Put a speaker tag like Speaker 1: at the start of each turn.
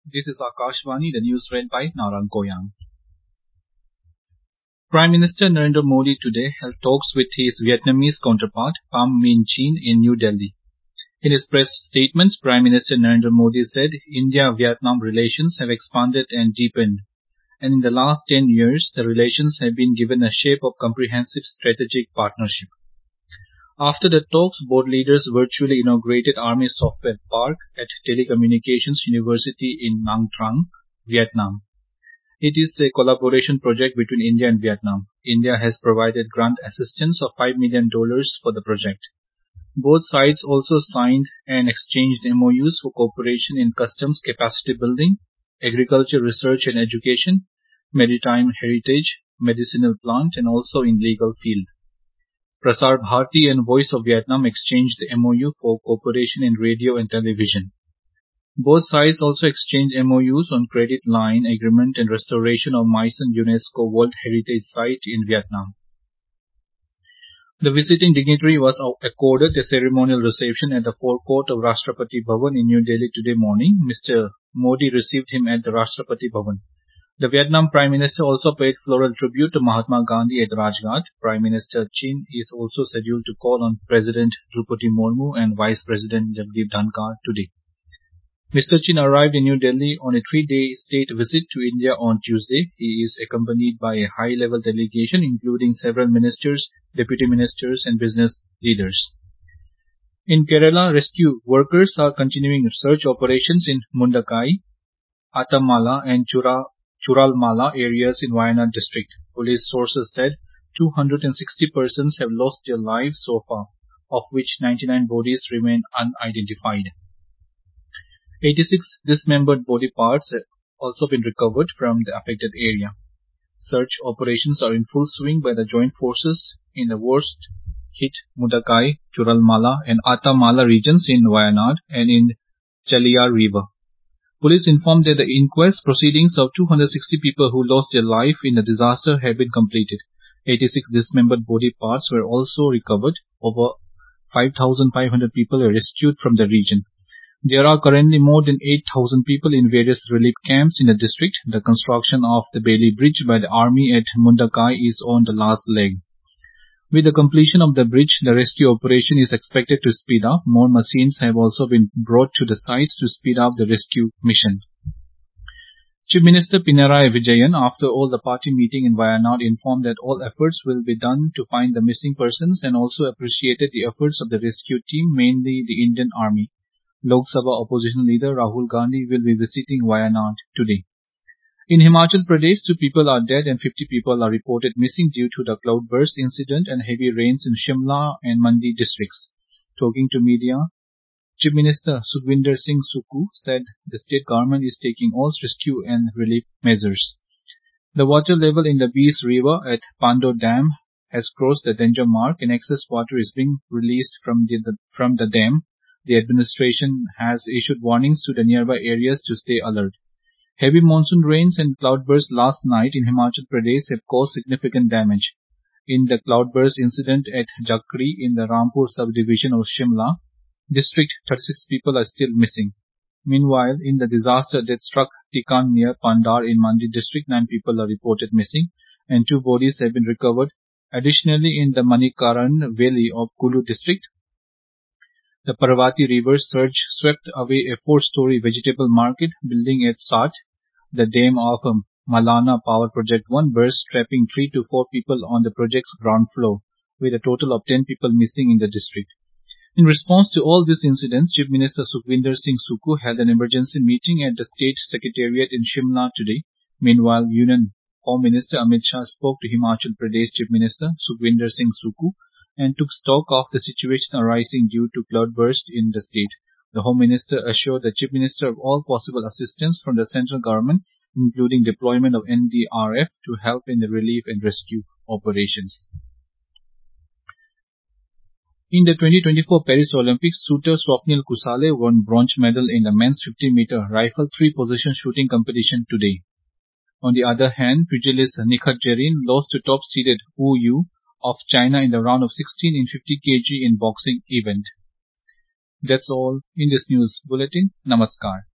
Speaker 1: This is Akashvani, the news read by Narang Koyang. Prime Minister Narendra Modi today held talks with his Vietnamese counterpart, Pham Minh Chinh, in New Delhi. In his press statements, Prime Minister Narendra Modi said India-Vietnam relations have expanded and deepened, and in the last 10 years, the relations have been given a shape of comprehensive strategic partnership. After the talks, both leaders virtually inaugurated Army Software Park at Telecommunications University in Nha Trang, Vietnam. It is a collaboration project between India and Vietnam. India has provided grant assistance of $5 million for the project. Both sides also signed and exchanged MOUs for cooperation in customs capacity building, agriculture research and education, maritime heritage, medicinal plant, and also in legal field. Prasar Bharati and Voice of Vietnam exchanged the MOU for cooperation in radio and television. Both sides also exchanged MOUs on credit line agreement and restoration of My Son UNESCO World Heritage Site in Vietnam. The visiting dignitary was accorded a ceremonial reception at the forecourt of Rashtrapati Bhavan in New Delhi today morning. Mr. Modi received him at the Rashtrapati Bhavan. The Vietnam Prime Minister also paid floral tribute to Mahatma Gandhi at Rajghat. Prime Minister Chinh is also scheduled to call on President Drupadi Murmu and Vice President Jagdeep Dhankhar today. Mr. Chinh arrived in New Delhi on a 3-day state visit to India on Tuesday. He is accompanied by a high-level delegation including several ministers, deputy ministers and business leaders. In Kerala, rescue workers are continuing search operations in Mundakai, Athamala and Churalmala areas in Wayanad district. Police sources said 260 persons have lost their lives so far, of which 99 bodies remain unidentified. 86 dismembered body parts have also been recovered from the affected area. Search operations are in full swing by the joint forces in the worst hit Mundakai, Churalmala and Athamala regions in Wayanad and in Chaliyar River. Police informed that the inquest proceedings of 260 people who lost their life in the disaster have been completed. 86 dismembered body parts were also recovered. Over 5,500 people were rescued from the region. There are currently more than 8,000 people in various relief camps in the district. The construction of the Bailey Bridge by the army at Mundakai is on the last leg. With the completion of the bridge, the rescue operation is expected to speed up. More machines have also been brought to the sites to speed up the rescue mission. Chief Minister Pinarayi Vijayan, after all the party meeting in Wayanad, informed that all efforts will be done to find the missing persons and also appreciated the efforts of the rescue team, mainly the Indian Army. Lok Sabha opposition leader Rahul Gandhi will be visiting Wayanad today. In Himachal Pradesh, 2 people are dead and 50 people are reported missing due to the cloudburst incident and heavy rains in Shimla and Mandi districts. Talking to media, Chief Minister Sukhwinder Singh Sukkhu said the state government is taking all rescue and relief measures. The water level in the Beas River at Pando Dam has crossed the danger mark and excess water is being released from the dam. The administration has issued warnings to the nearby areas to stay alert. Heavy monsoon rains and cloudburst last night in Himachal Pradesh have caused significant damage. In the cloudburst incident at Jakri in the Rampur subdivision of Shimla district, 36 people are still missing. Meanwhile, in the disaster that struck Tikan near Pandar in Mandi district, 9 people are reported missing and 2 bodies have been recovered. Additionally, in the Manikaran valley of Kulu district, the Parvati River surge swept away a 4-story vegetable market building at Sat. The dam of Malana Power Project 1 burst, trapping 3 to 4 people on the project's ground floor, with a total of 10 people missing in the district. In response to all these incidents, Chief Minister Sukhwinder Singh Sukkhu held an emergency meeting at the State Secretariat in Shimla today. Meanwhile, Union Home Minister Amit Shah spoke to Himachal Pradesh Chief Minister Sukhwinder Singh Sukkhu and took stock of the situation arising due to cloudburst in the state. The Home Minister assured the Chief Minister of all possible assistance from the central government, including deployment of NDRF to help in the relief and rescue operations. In the 2024 Paris Olympics, shooter Swapnil Kusale won bronze medal in the men's 50-meter rifle 3-position shooting competition today. On the other hand, pugilist Nikhat Jarin lost to top-seeded Wu Yu of China in the round of 16 in 50 kg in boxing event. That's all in this news bulletin. Namaskar.